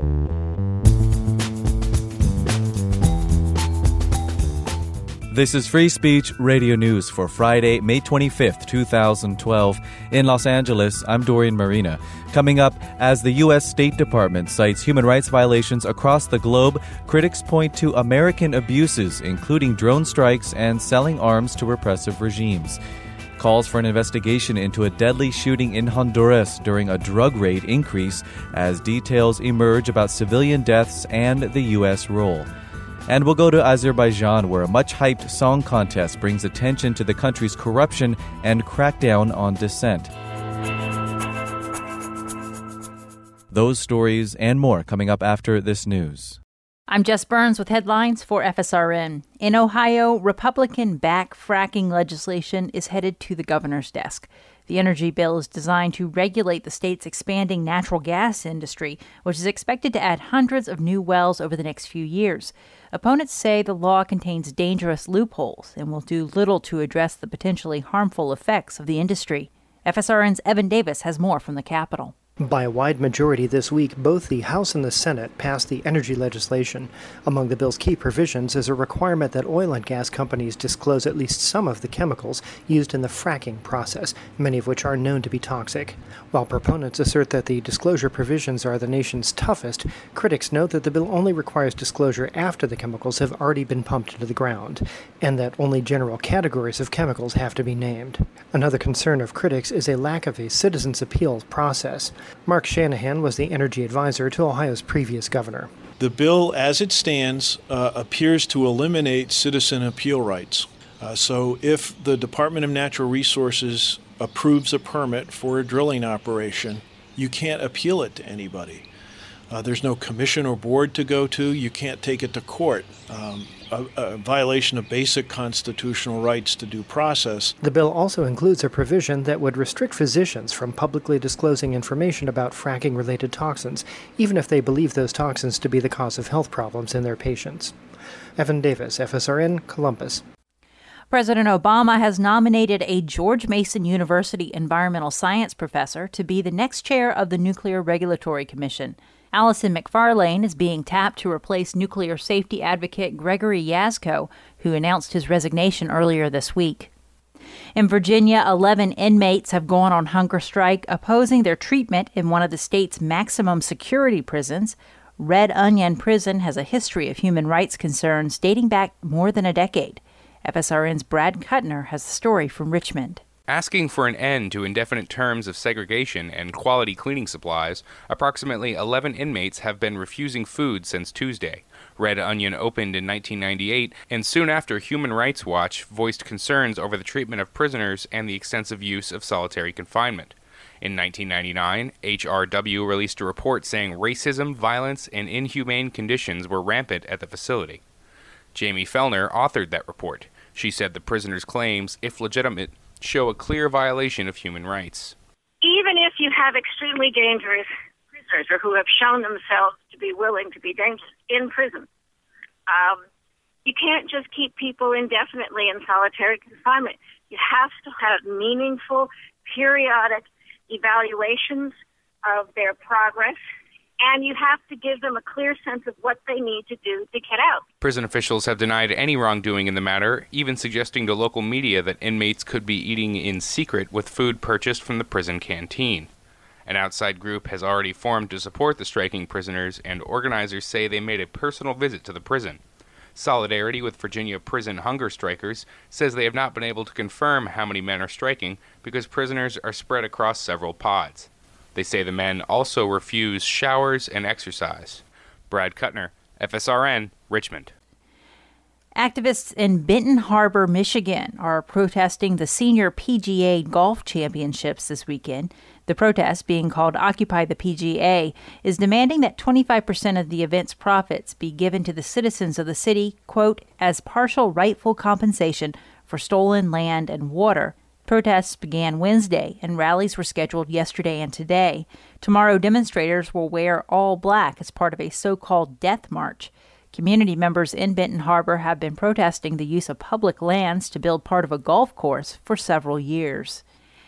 This is Free Speech Radio News for Friday, May 25th, 2012. In Los Angeles, I'm Dorian Marina. Coming up, as the U.S. State Department cites human rights violations across the globe, critics point to American abuses, including drone strikes and selling arms to repressive regimes. Calls for an investigation into a deadly shooting in Honduras during a drug raid increase as details emerge about civilian deaths and the U.S. role. And we'll go to Azerbaijan, where a much-hyped song contest brings attention to the country's corruption and crackdown on dissent. Those stories and more coming up after this news. I'm Jess Burns with headlines for FSRN. In Ohio, Republican-backed fracking legislation is headed to the governor's desk. The energy bill is designed to regulate the state's expanding natural gas industry, which is expected to add hundreds of new wells over the next few years. Opponents say the law contains dangerous loopholes and will do little to address the potentially harmful effects of the industry. FSRN's Evan Davis has more from the Capitol. By a wide majority this week, both the House and the Senate passed the energy legislation. Among the bill's key provisions is a requirement that oil and gas companies disclose at least some of the chemicals used in the fracking process, many of which are known to be toxic. While proponents assert that the disclosure provisions are the nation's toughest, critics note that the bill only requires disclosure after the chemicals have already been pumped into the ground, and that only general categories of chemicals have to be named. Another concern of critics is a lack of a citizens' appeal process. Mark Shanahan was the energy advisor to Ohio's previous governor. The bill, as it stands, appears to eliminate citizen appeal rights. So if the Department of Natural Resources approves a permit for a drilling operation, you can't appeal it to anybody. There's no commission or board to go to. You can't take it to court. A violation of basic constitutional rights to due process. The bill also includes a provision that would restrict physicians from publicly disclosing information about fracking-related toxins, even if they believe those toxins to be the cause of health problems in their patients. Evan Davis, FSRN, Columbus. President Obama has nominated a George Mason University environmental science professor to be the next chair of the Nuclear Regulatory Commission. Allison McFarlane is being tapped to replace nuclear safety advocate Gregory Jaczko, who announced his resignation earlier this week. In Virginia, 11 inmates have gone on hunger strike opposing their treatment in one of the state's maximum security prisons. Red Onion Prison has a history of human rights concerns dating back more than a decade. FSRN's Brad Kuttner has the story from Richmond. Asking for an end to indefinite terms of segregation and quality cleaning supplies, approximately 11 inmates have been refusing food since Tuesday. Red Onion opened in 1998, and soon after Human Rights Watch voiced concerns over the treatment of prisoners and the extensive use of solitary confinement. In 1999, HRW released a report saying racism, violence, and inhumane conditions were rampant at the facility. Jamie Fellner authored that report. She said the prisoners' claims, if legitimate, show a clear violation of human rights. Even if you have extremely dangerous prisoners or who have shown themselves to be willing to be dangerous in prison, you can't just keep people indefinitely in solitary confinement. You have to have meaningful, periodic evaluations of their progress, and you have to give them a clear sense of what they need to do to get out. Prison officials have denied any wrongdoing in the matter, even suggesting to local media that inmates could be eating in secret with food purchased from the prison canteen. An outside group has already formed to support the striking prisoners, and organizers say they made a personal visit to the prison. Solidarity with Virginia prison hunger strikers says they have not been able to confirm how many men are striking because prisoners are spread across several pods. They say the men also refuse showers and exercise. Brad Kuttner, FSRN, Richmond. Activists in Benton Harbor, Michigan are protesting the Senior PGA Golf Championships this weekend. The protest, being called Occupy the PGA, is demanding that 25% of the event's profits be given to the citizens of the city, quote, as partial rightful compensation for stolen land and water. Protests began Wednesday, and rallies were scheduled yesterday and today. Tomorrow, demonstrators will wear all black as part of a so-called death march. Community members in Benton Harbor have been protesting the use of public lands to build part of a golf course for several years.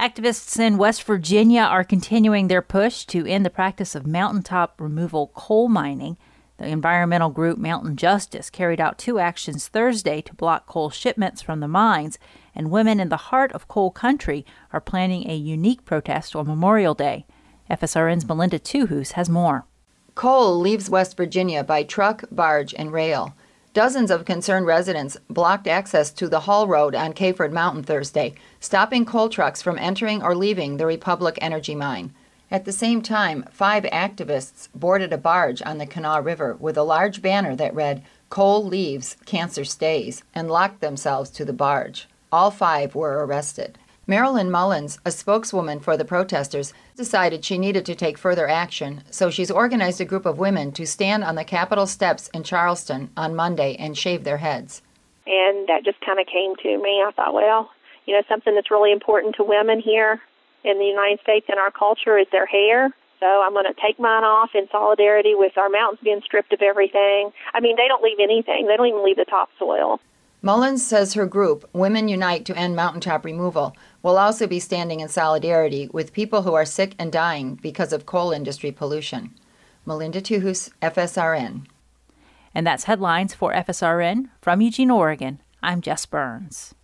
Activists in West Virginia are continuing their push to end the practice of mountaintop removal coal mining. The environmental group Mountain Justice carried out 2 actions Thursday to block coal shipments from the mines, and women in the heart of coal country are planning a unique protest on Memorial Day. FSRN's Melinda Tuhus has more. Coal leaves West Virginia by truck, barge, and rail. Dozens of concerned residents blocked access to the Hall Road on Cayford Mountain Thursday, stopping coal trucks from entering or leaving the Republic Energy Mine. At the same time, 5 activists boarded a barge on the Kanawha River with a large banner that read, "Coal leaves, cancer stays," and locked themselves to the barge. All 5 were arrested. Marilyn Mullins, a spokeswoman for the protesters, decided she needed to take further action, so she's organized a group of women to stand on the Capitol steps in Charleston on Monday and shave their heads. And that just kind of came to me. I thought, well, something that's really important to women here in the United States and our culture is their hair. So I'm going to take mine off in solidarity with our mountains being stripped of everything. I mean, they don't leave anything. They don't even leave the topsoil. Mullins says her group, Women Unite to End Mountaintop Removal, will also be standing in solidarity with people who are sick and dying because of coal industry pollution. Melinda Tuhus, FSRN. And that's headlines for FSRN. From Eugene, Oregon, I'm Jess Burns.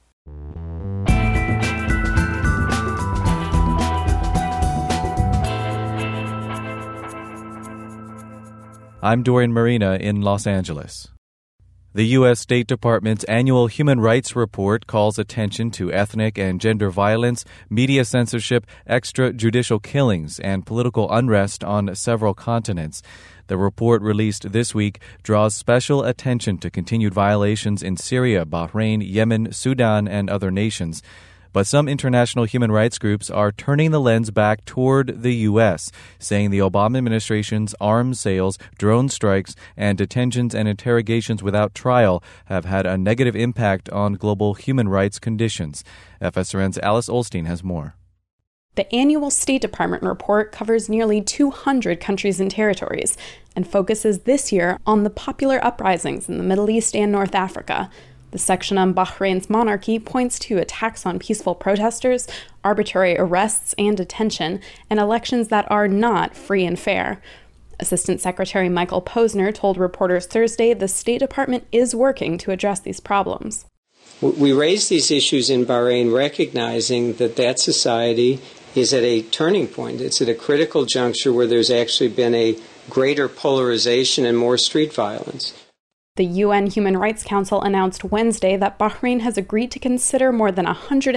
I'm Dorian Marina in Los Angeles. The U.S. State Department's annual Human Rights Report calls attention to ethnic and gender violence, media censorship, extrajudicial killings, and political unrest on several continents. The report released this week draws special attention to continued violations in Syria, Bahrain, Yemen, Sudan, and other nations. But some international human rights groups are turning the lens back toward the U.S., saying the Obama administration's arms sales, drone strikes, and detentions and interrogations without trial have had a negative impact on global human rights conditions. FSRN's Alice Olstein has more. The annual State Department report covers nearly 200 countries and territories and focuses this year on the popular uprisings in the Middle East and North Africa. The section on Bahrain's monarchy points to attacks on peaceful protesters, arbitrary arrests and detention, and elections that are not free and fair. Assistant Secretary Michael Posner told reporters Thursday the State Department is working to address these problems. We raised these issues in Bahrain recognizing that society is at a turning point. It's at a critical juncture where there's actually been a greater polarization and more street violence. The UN Human Rights Council announced Wednesday that Bahrain has agreed to consider more than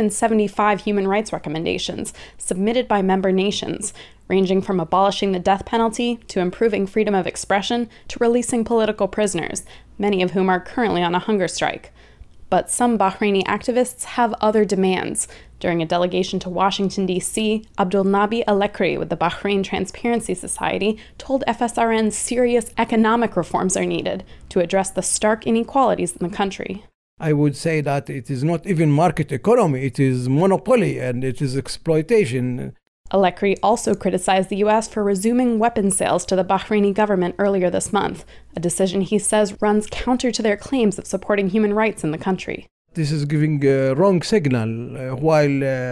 175 human rights recommendations submitted by member nations, ranging from abolishing the death penalty to improving freedom of expression to releasing political prisoners, many of whom are currently on a hunger strike. But some Bahraini activists have other demands. During a delegation to Washington, D.C., Abdulnabi Alekri with the Bahrain Transparency Society told FSRN serious economic reforms are needed to address the stark inequalities in the country. I would say that it is not even market economy, it is monopoly and it is exploitation. Alekri also criticized the U.S. for resuming weapons sales to the Bahraini government earlier this month, a decision he says runs counter to their claims of supporting human rights in the country. This is giving a wrong signal, while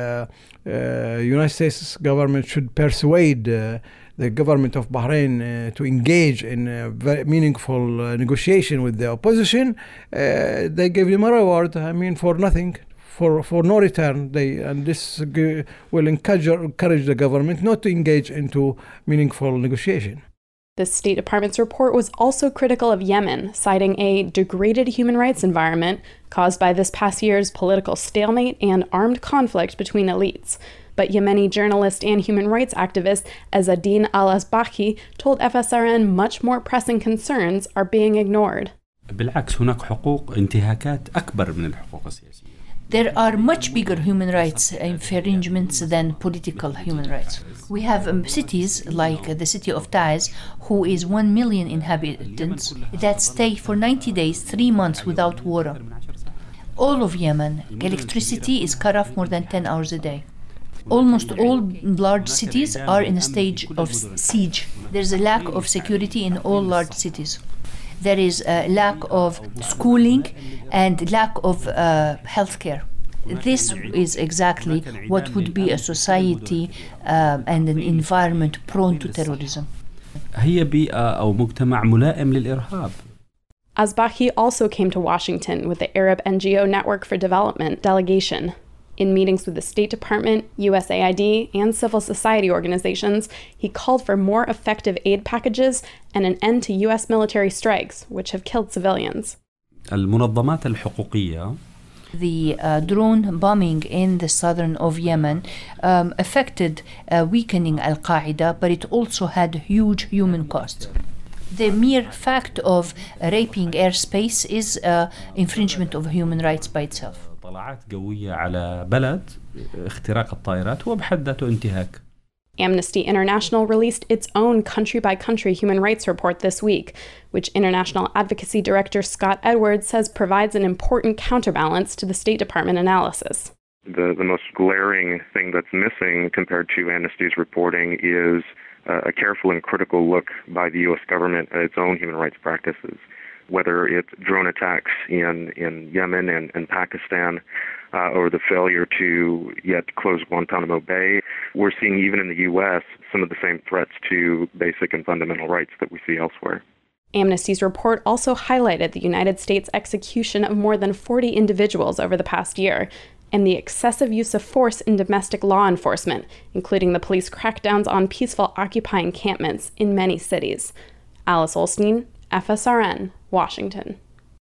United States government should persuade the government of Bahrain to engage in a very meaningful negotiation with the opposition. They gave him a reward, for nothing. For no return, and this will encourage the government not to engage into meaningful negotiation. The State Department's report was also critical of Yemen, citing a degraded human rights environment caused by this past year's political stalemate and armed conflict between elites. But Yemeni journalist and human rights activist Ezzadine Al-Asbahi told FSRN much more pressing concerns are being ignored. بالعكس هناك حقوق انتهاكات أكبر من الحقوق السياسية. There are much bigger human rights infringements than political human rights. We have cities like the city of Taiz, who is 1 million inhabitants, that stay for 90 days, 3 months without water. All of Yemen, electricity is cut off more than 10 hours a day. Almost all large cities are in a stage of siege. There's a lack of security in all large cities. There is a lack of schooling and lack of health care. This is exactly what would be a society and an environment prone to terrorism. هي بيئة أو مجتمع ملائم للإرهاب. Azbahi also came to Washington with the Arab NGO Network for Development delegation. In meetings with the State Department, USAID, and civil society organizations, he called for more effective aid packages and an end to U.S. military strikes, which have killed civilians. المنظمات الحقوقية The drone bombing in the southern of Yemen affected weakening Al-Qaeda, but it also had huge human costs. The mere fact of raping airspace is infringement of human rights by itself. طلعات قوية على بلد اختراق الطائرات هو بحد ذاته انتهاك. Amnesty International released its own country-by-country human rights report this week, which International Advocacy Director Scott Edwards says provides an important counterbalance to the State Department analysis. The most glaring thing that's missing compared to Amnesty's reporting is a careful and critical look by the U.S. government at its own human rights practices, whether it's drone attacks in Yemen and Pakistan, or the failure to yet close Guantanamo Bay. We're seeing even in the U.S. some of the same threats to basic and fundamental rights that we see elsewhere. Amnesty's report also highlighted the United States' execution of more than 40 individuals over the past year, and the excessive use of force in domestic law enforcement, including the police crackdowns on peaceful Occupy encampments in many cities. Alice Olstein, FSRN, Washington.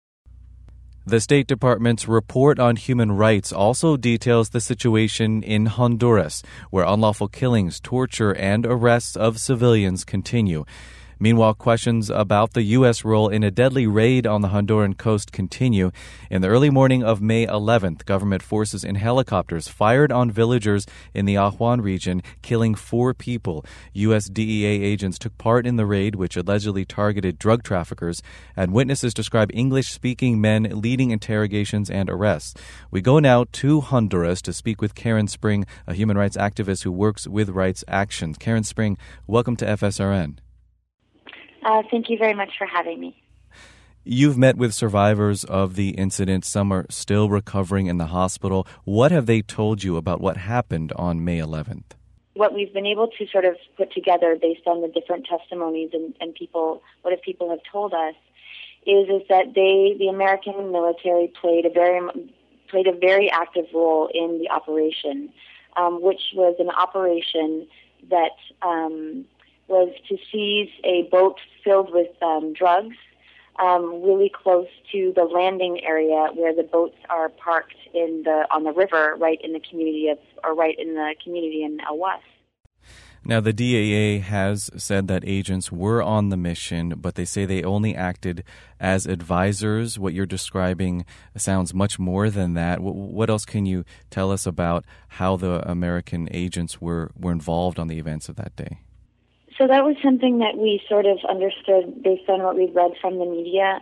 The State Department's report on human rights also details the situation in Honduras, where unlawful killings, torture, and arrests of civilians continue. Meanwhile, questions about the U.S. role in a deadly raid on the Honduran coast continue. In the early morning of May 11th, government forces in helicopters fired on villagers in the Ajuan region, killing 4 people. U.S. DEA agents took part in the raid, which allegedly targeted drug traffickers, and witnesses describe English-speaking men leading interrogations and arrests. We go now to Honduras to speak with Karen Spring, a human rights activist who works with Rights Action. Karen Spring, welcome to FSRN. Thank you very much for having me. You've met with survivors of the incident. Some are still recovering in the hospital. What have they told you about what happened on May 11th? What we've been able to sort of put together based on the different testimonies and people, what people have told us, is that the American military played a very active role in the operation, which was an operation that was to seize a boat filled with drugs really close to the landing area where the boats are parked on the river, right in the community in El Was. Now, the DEA has said that agents were on the mission, but they say they only acted as advisors. What you're describing sounds much more than that. What else can you tell us about how the American agents were involved on the events of that day? So that was something that we sort of understood based on what we'd read from the media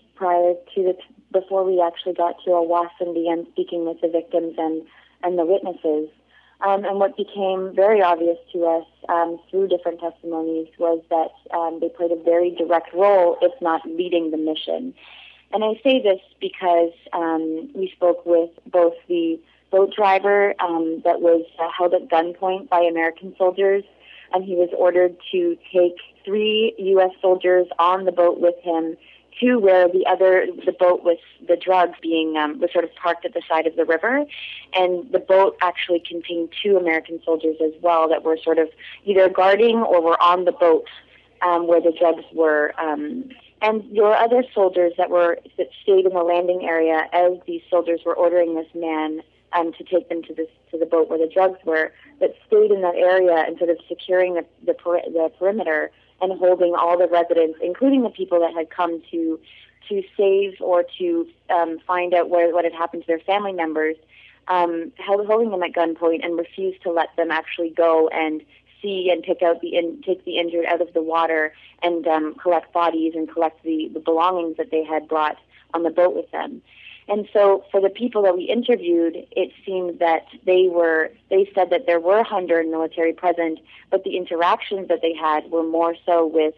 before we actually got to El Was and began speaking with the victims and the witnesses. And what became very obvious to us through different testimonies was that they played a very direct role, if not leading the mission. And I say this because we spoke with both the boat driver that was held at gunpoint by American soldiers, and he was ordered to take 3 U.S. soldiers on the boat with him to where the boat with the drugs was sort of parked at the side of the river. And the boat actually contained 2 American soldiers as well that were sort of either guarding or were on the boat where the drugs were. And there were other soldiers that stayed in the landing area as these soldiers were ordering this man to take them to the boat where the drugs were, but stayed in that area and sort of securing the perimeter and holding all the residents, including the people that had come to save or to find out what had happened to their family members, holding them at gunpoint and refused to let them actually go and see and take the injured out of the water and collect bodies and collect the belongings that they had brought on the boat with them. And so for the people that we interviewed, it seemed that they said that there were Honduran military present, but the interactions that they had were more so with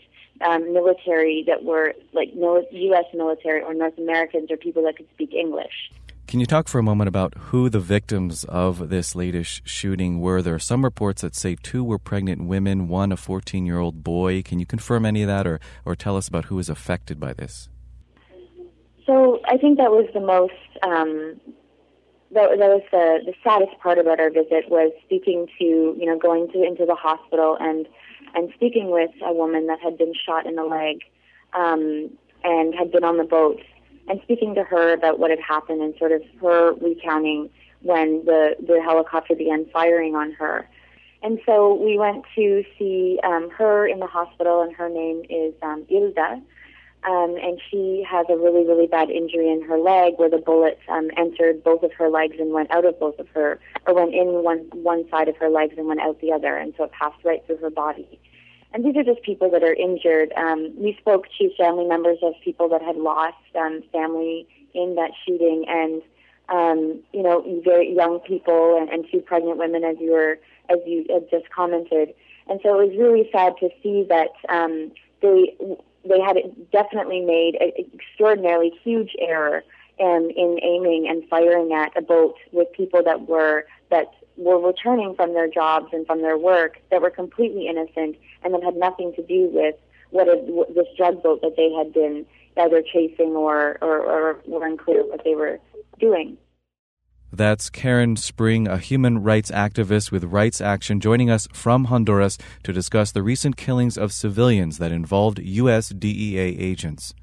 military that were like U.S. military or North Americans or people that could speak English. Can you talk for a moment about who the victims of this latest shooting were? There are some reports that say 2 were pregnant women, 1 a 14-year-old boy. Can you confirm any of that or tell us about who was affected by this? So I think that was the most, that was the saddest part about our visit, was speaking to, going into the hospital and speaking with a woman that had been shot in the leg and had been on the boat, and speaking to her about what had happened and sort of her recounting when the helicopter began firing on her. And so we went to see her in the hospital, and her name is Ilda, and she has a really, really bad injury in her leg where the bullet entered both of her legs and went out of both of her, or went in one side of her legs and went out the other, and so it passed right through her body. And these are just people that are injured. We spoke to family members of people that had lost family in that shooting, and very young people and 2 pregnant women, as you had just commented. And so it was really sad to see that they had definitely made an extraordinarily huge error in aiming and firing at a boat with people that were returning from their jobs and from their work, that were completely innocent and that had nothing to do with this drug boat that they had been either chasing or were unclear what they were doing. That's Karen Spring, a human rights activist with Rights Action, joining us from Honduras to discuss the recent killings of civilians that involved U.S. DEA agents.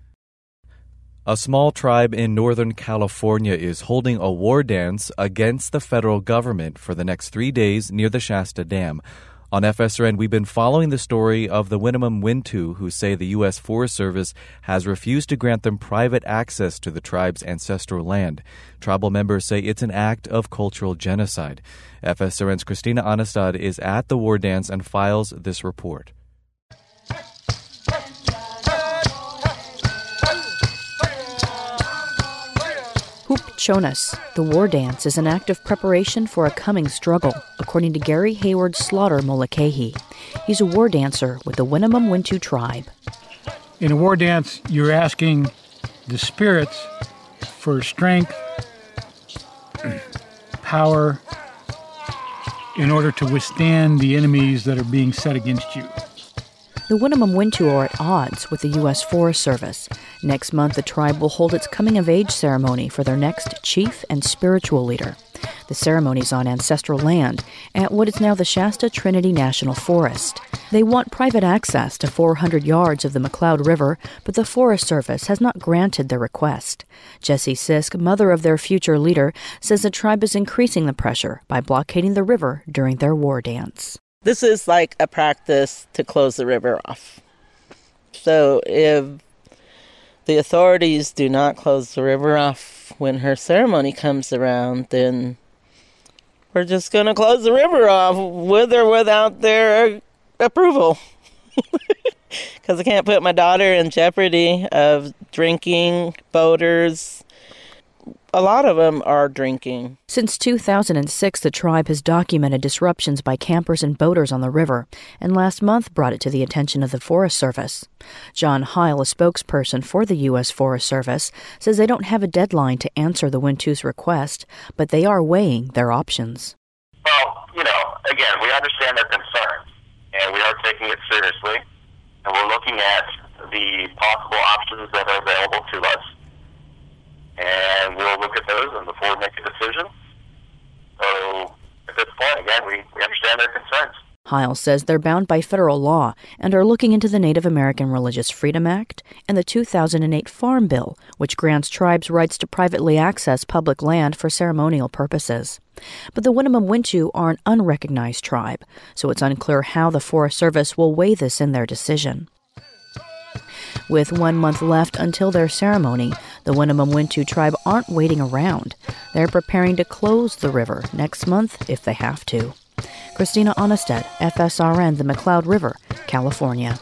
A small tribe in Northern California is holding a war dance against the federal government for the next 3 days near the Shasta Dam. On FSRN, we've been following the story of the Winnemem Wintu, who say the U.S. Forest Service has refused to grant them private access to the tribe's ancestral land. Tribal members say it's an act of cultural genocide. FSRN's Christina Anastad is at the war dance and files this report. Hoop Chonas, the war dance, is an act of preparation for a coming struggle, according to Gary Hayward Slaughter Mulcahy. He's a war dancer with the Winnemem Wintu tribe. In a war dance, you're asking the spirits for strength, power, in order to withstand the enemies that are being set against you. The Winnemem Wintu are at odds with the U.S. Forest Service. Next month, the tribe will hold its coming-of-age ceremony for their next chief and spiritual leader. The ceremony's on ancestral land at what is now the Shasta Trinity National Forest. They want private access to 400 yards of the McCloud River, but the Forest Service has not granted their request. Jessie Sisk, mother of their future leader, says the tribe is increasing the pressure by blockading the river during their war dance. This is like a practice to close the river off. So if the authorities do not close the river off when her ceremony comes around, then we're just going to close the river off with or without their approval. Because I can't put my daughter in jeopardy of drinking, boaters. A lot of them are drinking. Since 2006, the tribe has documented disruptions by campers and boaters on the river, and last month brought it to the attention of the Forest Service. John Heil, a spokesperson for the U.S. Forest Service, says they don't have a deadline to answer the Wintu's request, but they are weighing their options. Well, again, we understand their concerns, and we are taking it seriously, and we're looking at the possible options that are available to us. And we'll look at those and before we make a decision. So at this point, again, we understand their concerns. Heil says they're bound by federal law and are looking into the Native American Religious Freedom Act and the 2008 Farm Bill, which grants tribes rights to privately access public land for ceremonial purposes. But the Winnemem Wintu are an unrecognized tribe, so it's unclear how the Forest Service will weigh this in their decision. With 1 month left until their ceremony, the Winnemem Wintu tribe aren't waiting around. They're preparing to close the river next month if they have to. Christina Onnested, FSRN, the McCloud River, California.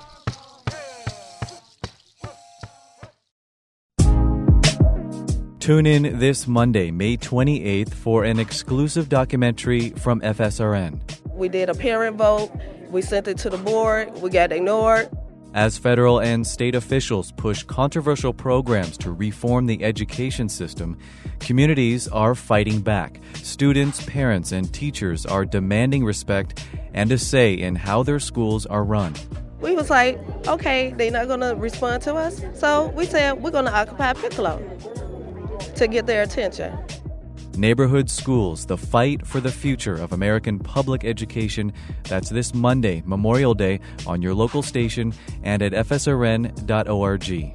Tune in this Monday, May 28th, for an exclusive documentary from FSRN. We did a parent vote. We sent it to the board. We got ignored. As federal and state officials push controversial programs to reform the education system, communities are fighting back. Students, parents, and teachers are demanding respect and a say in how their schools are run. We was like, okay, they're not going to respond to us, so we said we're going to occupy Piccolo to get their attention. Neighborhood Schools, the fight for the future of American public education. That's this Monday, Memorial Day, on your local station and at fsrn.org.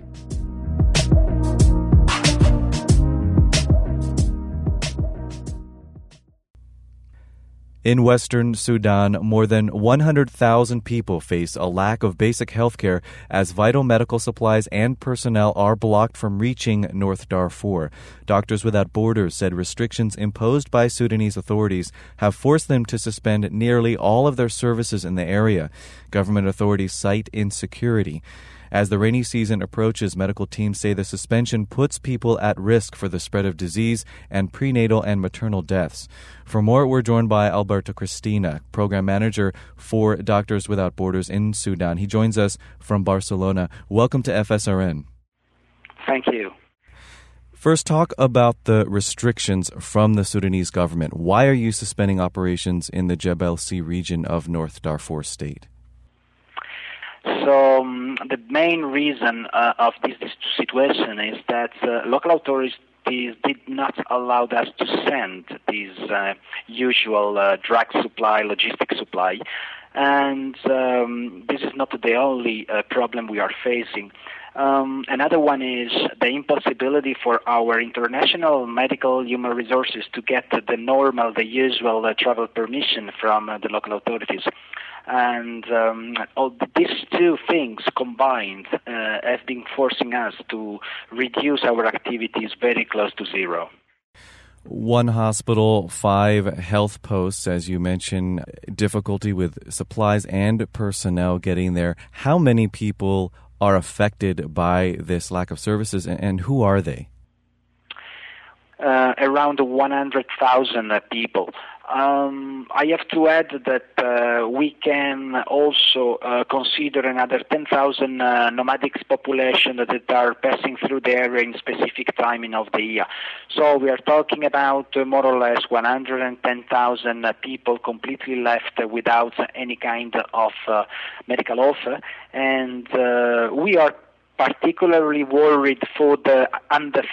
In Western Sudan, more than 100,000 people face a lack of basic health care as vital medical supplies and personnel are blocked from reaching North Darfur. Doctors Without Borders said restrictions imposed by Sudanese authorities have forced them to suspend nearly all of their services in the area. Government authorities cite insecurity. As the rainy season approaches, medical teams say the suspension puts people at risk for the spread of disease and prenatal and maternal deaths. For more, we're joined by Alberto Cristina, program manager for Doctors Without Borders in Sudan. He joins us from Barcelona. Welcome to FSRN. Thank you. First, talk about the restrictions from the Sudanese government. Why are you suspending operations in the Jebel C region of North Darfur state? So the main reason of this situation is that local authorities did not allow us to send these usual drug supply, logistic supply. And this is not the only problem we are facing. Another one is the impossibility for our international medical human resources to get the usual travel permission from the local authorities. And all these two things combined have been forcing us to reduce our activities very close to zero. One hospital, 5 health posts, as you mentioned, difficulty with supplies and personnel getting there. How many people are affected by this lack of services, and who are they? Around 100,000 people. I have to add that we can also consider another 10,000 nomadic population that are passing through the area in specific timing of the year. So we are talking about more or less 110,000 people completely left without any kind of medical offer, and we are particularly worried for the under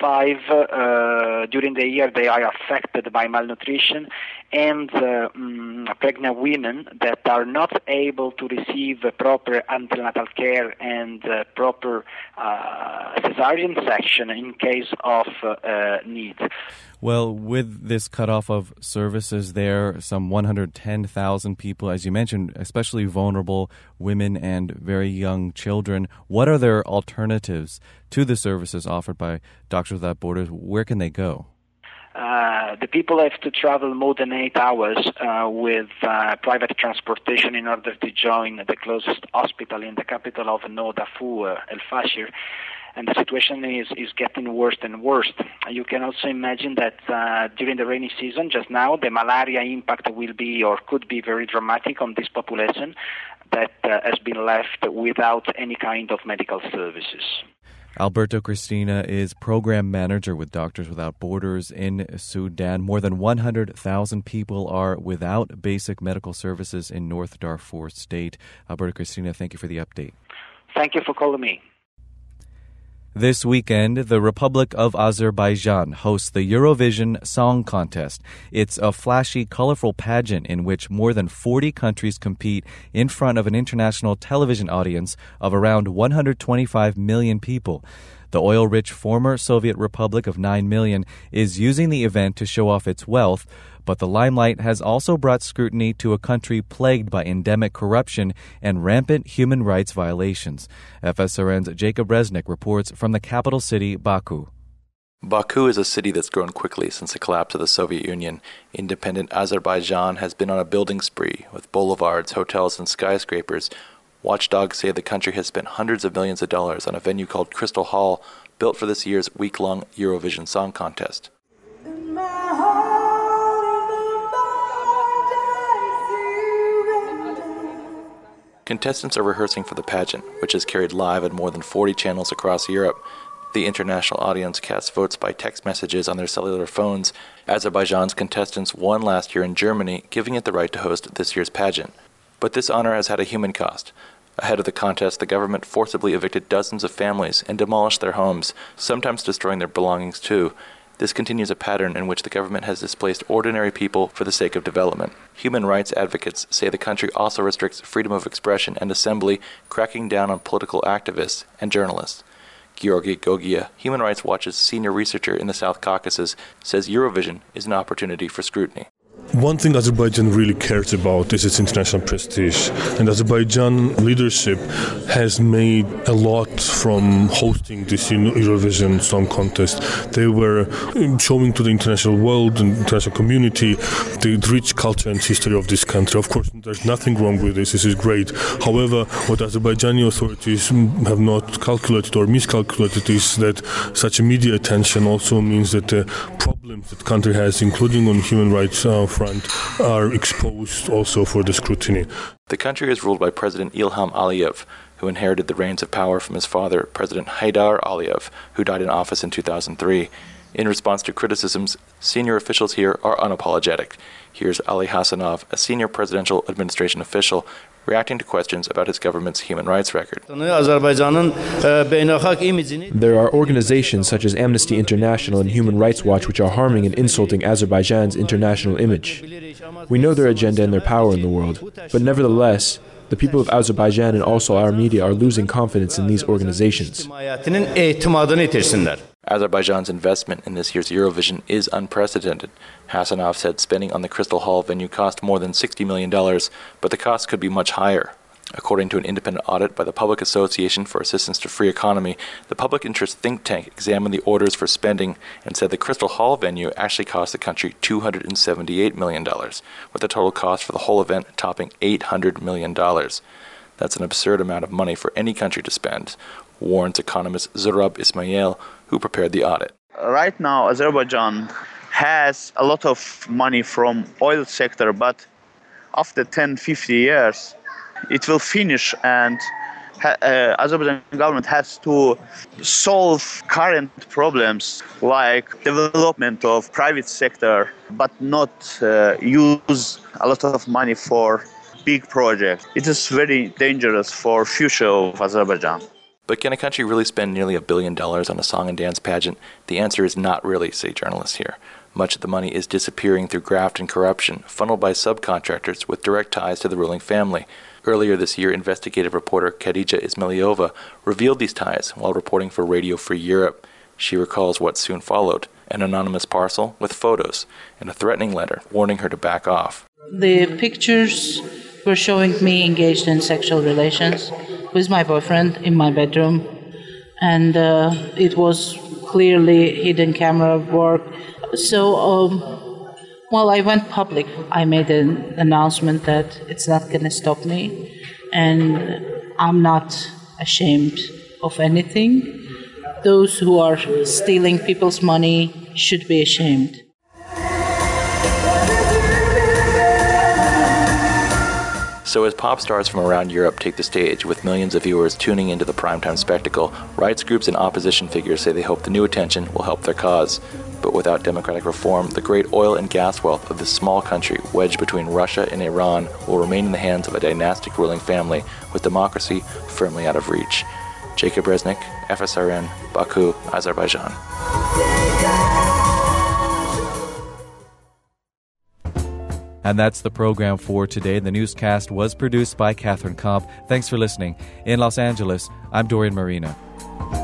5 during the year. They are affected by malnutrition, and pregnant women that are not able to receive proper antenatal care and proper cesarean section in case of need. Well, with this cutoff of services there, some 110,000 people, as you mentioned, especially vulnerable women and very young children. What are their alternatives to the services offered by Doctors Without Borders? Where can they go? The people have to travel more than 8 hours with private transportation in order to join the closest hospital in the capital of North Darfur, El Fasher. And the situation is getting worse and worse. You can also imagine that during the rainy season, just now, the malaria impact will be or could be very dramatic on this population that has been left without any kind of medical services. Alberto Cristina is program manager with Doctors Without Borders in Sudan. More than 100,000 people are without basic medical services in North Darfur state. Alberto Cristina, thank you for the update. Thank you for calling me. This weekend, the Republic of Azerbaijan hosts the Eurovision Song Contest. It's a flashy, colorful pageant in which more than 40 countries compete in front of an international television audience of around 125 million people. The oil-rich former Soviet Republic of 9 million is using the event to show off its wealth, but the limelight has also brought scrutiny to a country plagued by endemic corruption and rampant human rights violations. FSRN's Jacob Resnick reports from the capital city, Baku. Baku is a city that's grown quickly since the collapse of the Soviet Union. Independent Azerbaijan has been on a building spree, with boulevards, hotels, and skyscrapers. Watchdogs say the country has spent hundreds of millions of dollars on a venue called Crystal Hall, built for this year's week-long Eurovision Song Contest. Contestants are rehearsing for the pageant, which is carried live on more than 40 channels across Europe. The international audience casts votes by text messages on their cellular phones. Azerbaijan's contestants won last year in Germany, giving it the right to host this year's pageant. But this honor has had a human cost. Ahead of the contest, the government forcibly evicted dozens of families and demolished their homes, sometimes destroying their belongings too. This continues a pattern in which the government has displaced ordinary people for the sake of development. Human rights advocates say the country also restricts freedom of expression and assembly, cracking down on political activists and journalists. Georgi Gogia, Human Rights Watch's senior researcher in the South Caucasus, says Eurovision is an opportunity for scrutiny. One thing Azerbaijan really cares about is its international prestige, and Azerbaijan leadership has made a lot from hosting this Eurovision Song Contest. They were showing to the international world and international community the rich culture and history of this country. Of course, there's nothing wrong with this is great. However, what Azerbaijani authorities have not calculated or miscalculated is that such media attention also means that the problems that the country has, including on human rights front, are exposed also for the scrutiny. The country is ruled by President Ilham Aliyev, who inherited the reins of power from his father, President Haydar Aliyev, who died in office in 2003. In response to criticisms, senior officials here are unapologetic. Here's Ali Hassanov, a senior presidential administration official, reacting to questions about his government's human rights record. There are organizations such as Amnesty International and Human Rights Watch which are harming and insulting Azerbaijan's international image. We know their agenda and their power in the world, but nevertheless, the people of Azerbaijan and also our media are losing confidence in these organizations. Azerbaijan's investment in this year's Eurovision is unprecedented. Hassanov said spending on the Crystal Hall venue cost more than $60 million, but the cost could be much higher. According to an independent audit by the Public Association for Assistance to Free Economy, the public interest think tank examined the orders for spending and said the Crystal Hall venue actually cost the country $278 million, with the total cost for the whole event topping $800 million. That's an absurd amount of money for any country to spend, warns economist Zurab Ismail, who prepared the audit. Right now, Azerbaijan has a lot of money from oil sector, but after 10-50 years, it will finish, and Azerbaijan government has to solve current problems like development of private sector, but not use a lot of money for big projects. It is very dangerous for future of Azerbaijan. But can a country really spend nearly $1 billion on a song and dance pageant? The answer is not really, say journalists here. Much of the money is disappearing through graft and corruption, funneled by subcontractors with direct ties to the ruling family. Earlier this year, investigative reporter Khadija Ismailova revealed these ties while reporting for Radio Free Europe. She recalls what soon followed: an anonymous parcel with photos and a threatening letter warning her to back off. The pictures were showing me engaged in sexual relations with my boyfriend in my bedroom, and it was clearly hidden camera work. So while I went public, I made an announcement that it's not going to stop me, and I'm not ashamed of anything. Those who are stealing people's money should be ashamed. So as pop stars from around Europe take the stage, with millions of viewers tuning into the primetime spectacle, rights groups and opposition figures say they hope the new attention will help their cause. But without democratic reform, the great oil and gas wealth of this small country, wedged between Russia and Iran, will remain in the hands of a dynastic ruling family, with democracy firmly out of reach. Jacob Resnick, FSRN, Baku, Azerbaijan. And that's the program for today. The newscast was produced by Catherine Komp. Thanks for listening. In Los Angeles, I'm Dorian Marina.